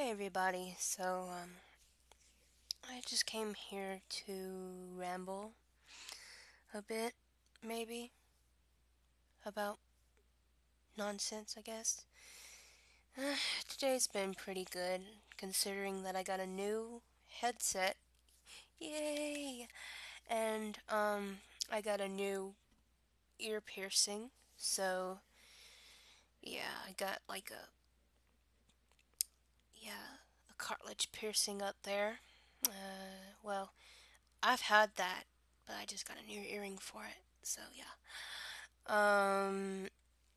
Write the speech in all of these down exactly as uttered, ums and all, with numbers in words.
everybody. So, um, I just came here to ramble a bit, maybe, about nonsense, I guess. Uh, Today's been pretty good, considering that I got a new headset. Yay! And, um, I got a new ear piercing. So, yeah, I got like a, yeah, a cartilage piercing up there. Uh, well, I've had that, but I just got a new earring for it. So, yeah. Um,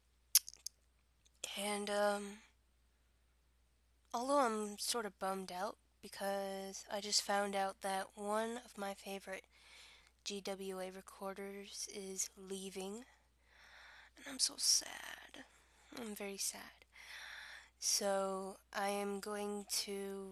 and um, Although I'm sort of bummed out because I just found out that one of my favorite G W A recorders is leaving, and I'm so sad. I'm very sad. So I am going to.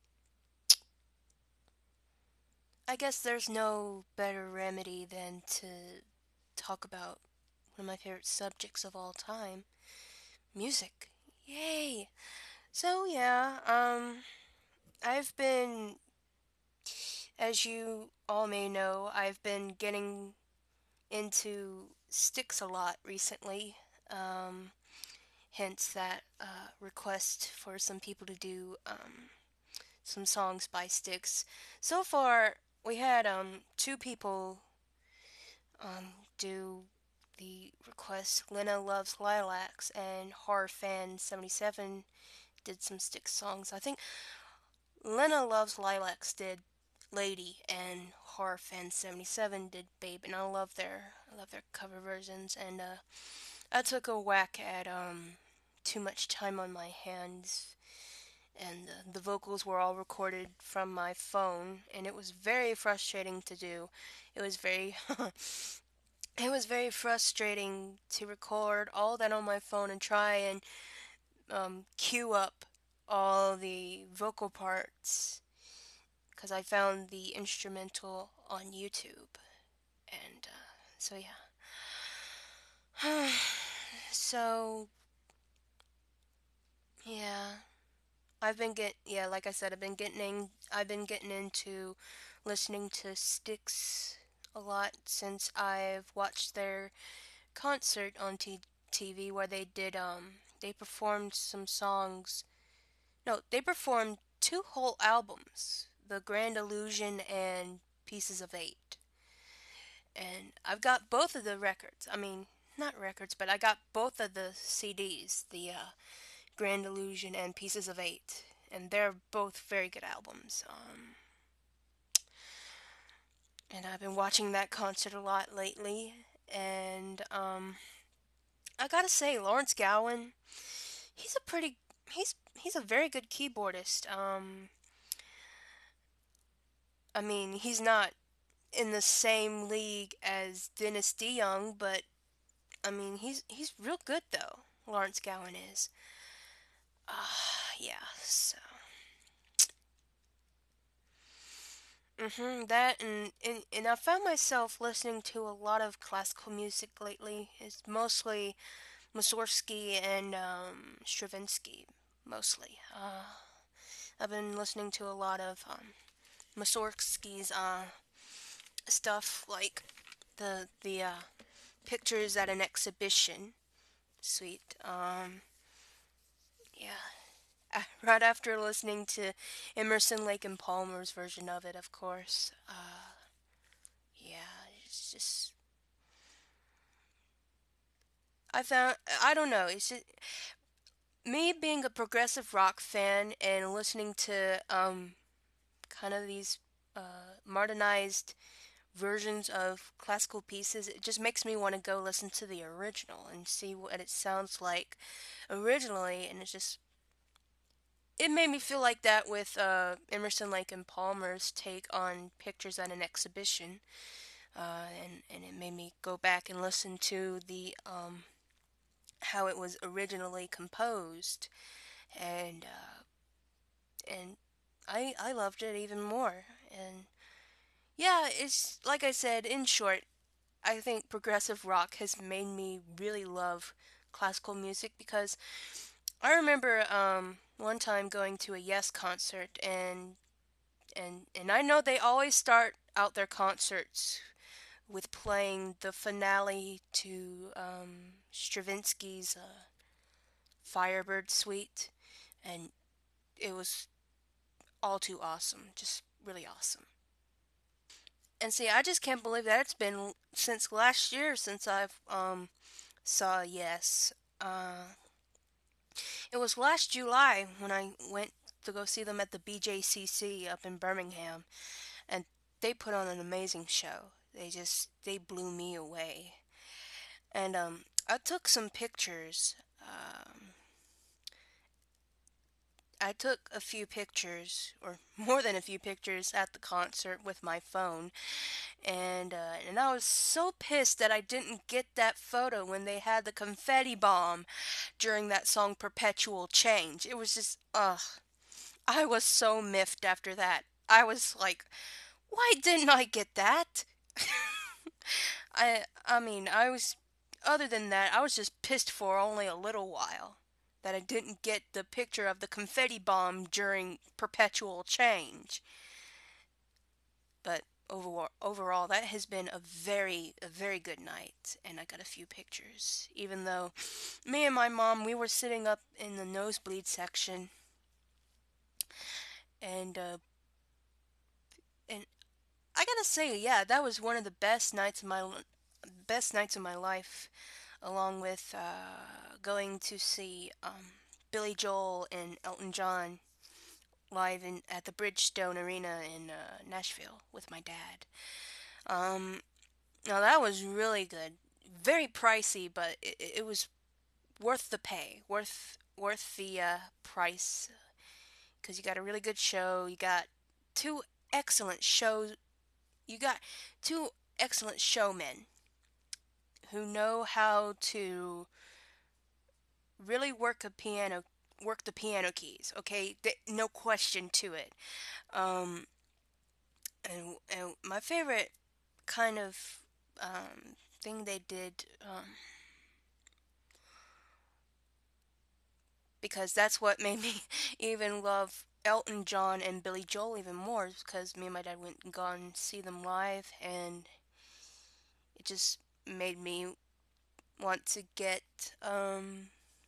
I guess there's no better remedy than to talk about one of my favorite subjects of all time, music. Yay! So yeah, um, I've been As you all may know, I've been getting into Styx a lot recently. Um, hence that uh, request for some people to do um, some songs by Styx. So far, we had um, two people um, do the request. Lena Loves Lilacs and Horror Fan seventy-seven did some Styx songs. I think Lena Loves Lilacs did Lady and Horror Fan seventy-seven did Babe, and I love their I love their cover versions. And uh, I took a whack at um, Too Much Time on My Hands, and uh, the vocals were all recorded from my phone, and it was very frustrating to do. It was very it was very frustrating to record all that on my phone and try and um, cue up all the vocal parts because I found the instrumental on YouTube. And uh, so, yeah. So, yeah. I've been get yeah, like I said, I've been getting in, I've been getting into listening to Styx a lot since I've watched their concert on t- TV where they did um they performed some songs. No, they performed two whole albums, The Grand Illusion and Pieces of Eight. And I've got both of the records. I mean, not records, but I got both of the C Ds, the uh, Grand Illusion and Pieces of Eight, and they're both very good albums. Um, and I've been watching that concert a lot lately, and um, I gotta say, Lawrence Gowan, he's a pretty, he's he's a very good keyboardist. Um, I mean, he's not in the same league as Dennis DeYoung, but I mean, he's he's real good though. Lawrence Gowan is. Ah, yeah. So, mhm, that and, and and I found myself listening to a lot of classical music lately. It's mostly Mussorgsky and um, Stravinsky, mostly. Uh, I've been listening to a lot of um, Mussorgsky's uh, stuff, like the the uh, pictures at an exhibition. Sweet. Um, yeah. Uh, right after listening to Emerson, Lake and Palmer's version of it, of course. Uh, yeah, it's just I found I don't know. It's just, me being a progressive rock fan and listening to um kind of these uh, modernized versions of classical pieces. It just makes me want to go listen to the original and see what it sounds like originally, and it's just it made me feel like that with uh, Emerson, Lake and Palmer's take on pictures at an exhibition, uh, and and it made me go back and listen to the um, how it was originally composed, and uh, and I I loved it even more. And yeah, it's like I said. In short, I think progressive rock has made me really love classical music because I remember um, one time going to a Yes concert, and and and I know they always start out their concerts with playing the finale to um, Stravinsky's uh, Firebird Suite, and it was all too awesome, just really awesome. And see, I just can't believe that it's been since last year since I've um saw Yes. Uh, it was last July when I went to go see them at the B J C C up in Birmingham, and they put on an amazing show. They just they blew me away. And um, I took some pictures. Um, I took a few pictures, or more than a few pictures, at the concert with my phone, and uh, and I was so pissed that I didn't get that photo when they had the confetti bomb during that song "Perpetual Change." It was just, ugh, I was so miffed after that. I was like, why didn't I get that? I I mean, I was other than that, I was just pissed for only a little while that I didn't get the picture of the confetti bomb during Perpetual Change. But overall, overall that has been a very a very good night, and I got a few pictures. Even though me and my mom, we were sitting up in the nosebleed section, and uh and I gotta say, yeah, that was one of the best nights of my best nights of my life, along with uh, going to see um, Billy Joel and Elton John live in at the Bridgestone Arena in uh, Nashville with my dad. Um, now that was really good. Very pricey, but it, it was worth the pay, worth worth the uh, price, because you got a really good show. You got two excellent shows. You got two excellent showmen who know how to really work a piano, work the piano keys. Okay, Th- no question to it. Um, and, and my favorite kind of um, thing they did, um, because that's what made me even love Elton John and Billy Joel even more, because me and my dad went and gone see them live, and it just made me want to get um,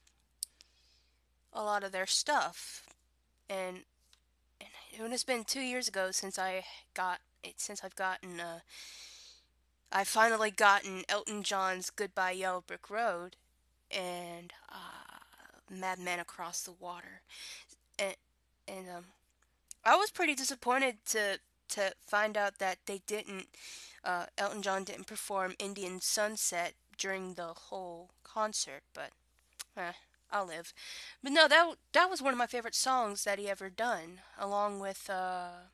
a lot of their stuff. And and it's been two years ago since I got it, since I've gotten uh, I finally gotten Elton John's "Goodbye Yellow Brick Road" and uh, "Madman Across the Water," and and um, I was pretty disappointed to to find out that they didn't uh, Elton John didn't perform "Indian Sunset" during the whole concert, but eh, I'll live. But no, that that was one of my favorite songs that he ever done, along with uh,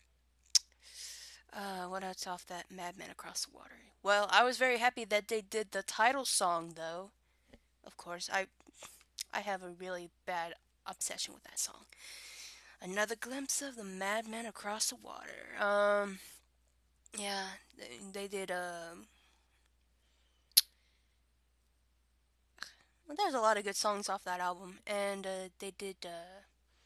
uh, what else off that "Madman Across the Water." Well, I was very happy that they did the title song, though. Of course, I I have a really bad obsession with that song. Another glimpse of the madman across the water. Um, yeah, they, they did. Um, well, there's a lot of good songs off that album, and uh, they did. Uh,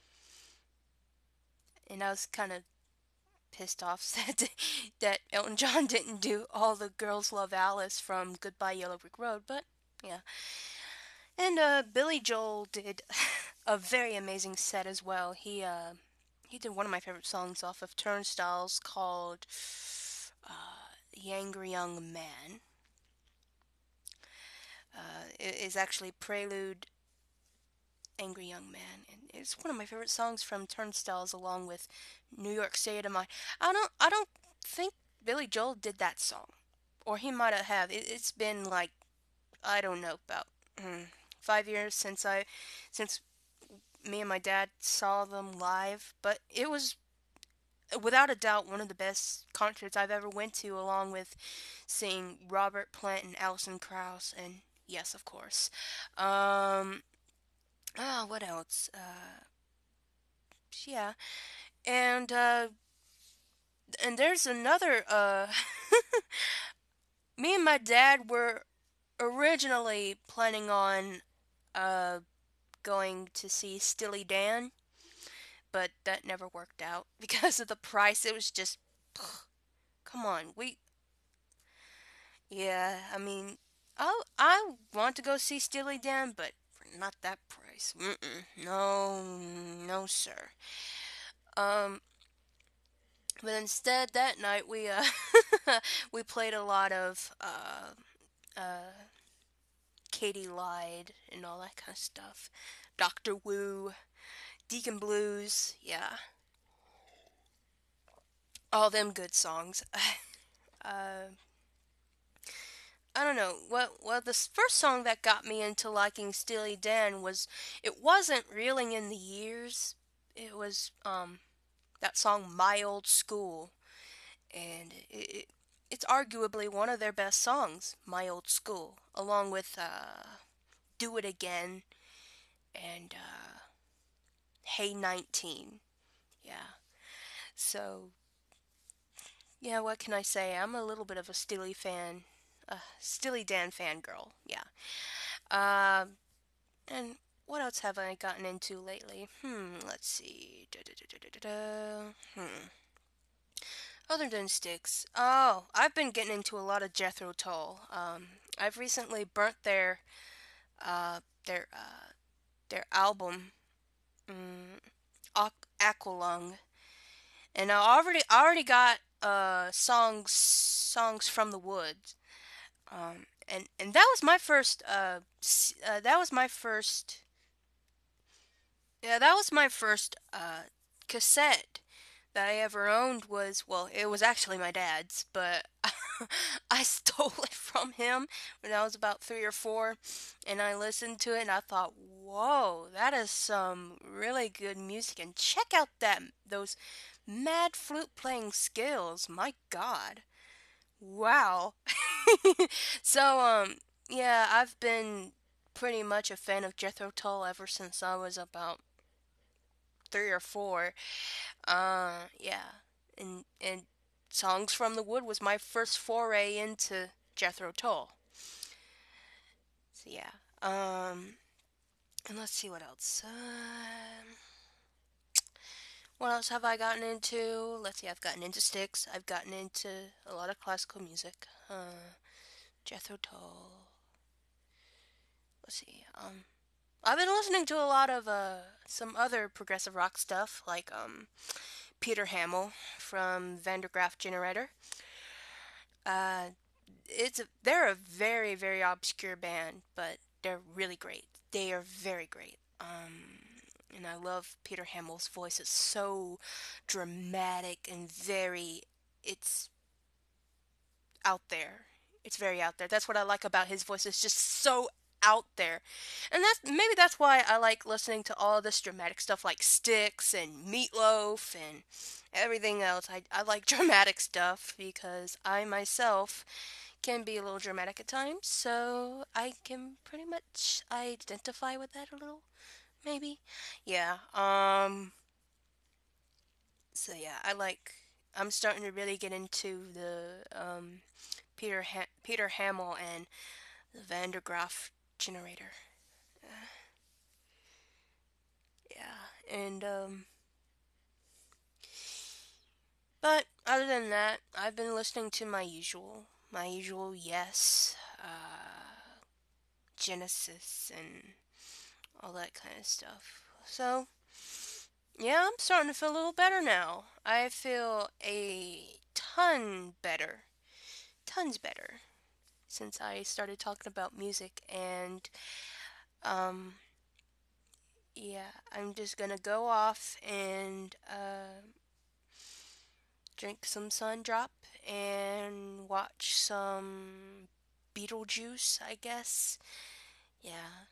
and I was kind of pissed off that that Elton John didn't do "All the Girls Love Alice" from "Goodbye Yellow Brick Road," but yeah. And uh, Billy Joel did a very amazing set as well. He uh, he did one of my favorite songs off of Turnstiles called uh, "The Angry Young Man." Uh, it is actually Prelude, "Angry Young Man," and it's one of my favorite songs from Turnstiles, along with "New York State of Mind." I don't I don't think Billy Joel did that song, or he might have. It, it's been like, I don't know, about mm, five years since I since me and my dad saw them live, but it was without a doubt one of the best concerts I've ever went to, along with seeing Robert Plant and Alison Krauss, and yes, of course. Um, ah, what else? Uh, yeah, and uh, and there's another. Uh, me and my dad were originally planning on uh going to see Stilly Dan, but that never worked out because of the price. It was just, come on, we, yeah, I mean, I I want to go see Steely Dan, but for not that price. Mm-mm, no, no, sir. Um, but instead that night we uh we played a lot of uh uh Katie Lied and all that kind of stuff. Doctor Wu, Deacon Blues, yeah, all them good songs. uh, I don't know. Well, well, the first song that got me into liking Steely Dan was, it wasn't Reeling in the Years. It was um that song My Old School, and it, it it's arguably one of their best songs, My Old School, along with uh Do It Again and uh Hey nineteen. Yeah. So, yeah, what can I say? I'm a little bit of a Steely fan. Uh, Steely Dan fangirl. Yeah. Um And what else have I gotten into lately? Hmm, let's see. Da, da, da, da, da, da, Hmm. Other than Styx. Oh, I've been getting into a lot of Jethro Tull. Um, I've recently burnt their uh their uh their album, um, Aqu- Aqualung, and I already I already got uh songs songs from the woods. Um, and and that was my first uh, s- uh that was my first Yeah, that was my first uh, cassette that I ever owned. Was, well, it was actually my dad's, but I stole it from him when I was about three or four, and I listened to it and I thought, "Whoa, that is some really good music!" And check out that those mad flute playing skills. My God, wow. So, um, yeah, I've been pretty much a fan of Jethro Tull ever since I was about three or four. Uh, yeah, and and Songs from the Wood was my first foray into Jethro Tull. So yeah. Um, and let's see what else. Um, what else have I gotten into? Let's see. I've gotten into Styx. I've gotten into a lot of classical music. Uh, Jethro Tull. Let's see. Um, I've been listening to a lot of uh some other progressive rock stuff like um Peter Hamel from Vandergraaf Generator. Uh, it's a, they're a very very obscure band, but they're really great. They are very great. Um, and I love Peter Hamel's voice. It's so dramatic and very. It's out there. It's very out there. That's what I like about his voice. It's just so out there. And that's maybe that's why I like listening to all this dramatic stuff like Styx and Meatloaf and everything else. I I like dramatic stuff because I myself can be a little dramatic at times, so I can pretty much identify with that a little, maybe. Yeah. Um so yeah, I like I'm starting to really get into the um Peter ha- Peter Hamel and the Van der Graaf generator. Uh, yeah, and um, but other than that, I've been listening to my usual, my usual Yes, uh, Genesis, and all that kind of stuff. So yeah, I'm starting to feel a little better now. I feel a ton better, tons better since I started talking about music and um yeah, I'm just gonna go off and uh, drink some sun drop and watch some Beetlejuice, I guess. Yeah.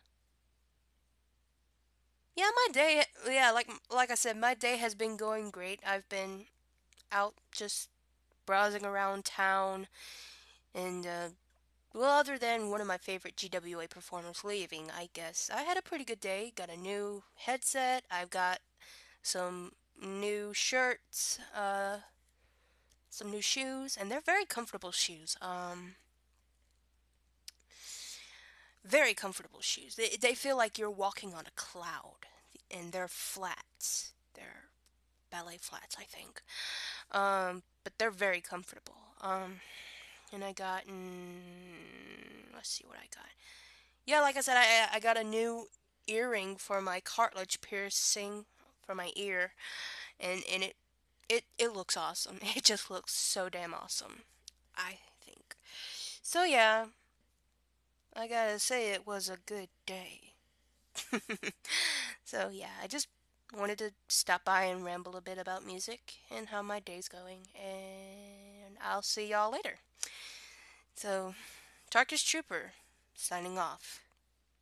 Yeah, my day, yeah, like like I said, my day has been going great. I've been out just browsing around town and uh well, other than one of my favorite G W A performers leaving, I guess I had a pretty good day. Got a new headset. I've got some new shirts. Uh, some new shoes, and they're very comfortable shoes. Um, Very comfortable shoes. They, they feel like you're walking on a cloud, and they're flats. They're ballet flats, I think. Um, but they're very comfortable. Um, and I got, mm, let's see what I got. Yeah, like I said, I I got a new earring for my cartilage piercing for my ear, and and it it it looks awesome. It just looks so damn awesome, I think. So yeah, I gotta say it was a good day. So yeah, I just wanted to stop by and ramble a bit about music and how my day's going, and I'll see y'all later. So, Tarkus Trooper, signing off.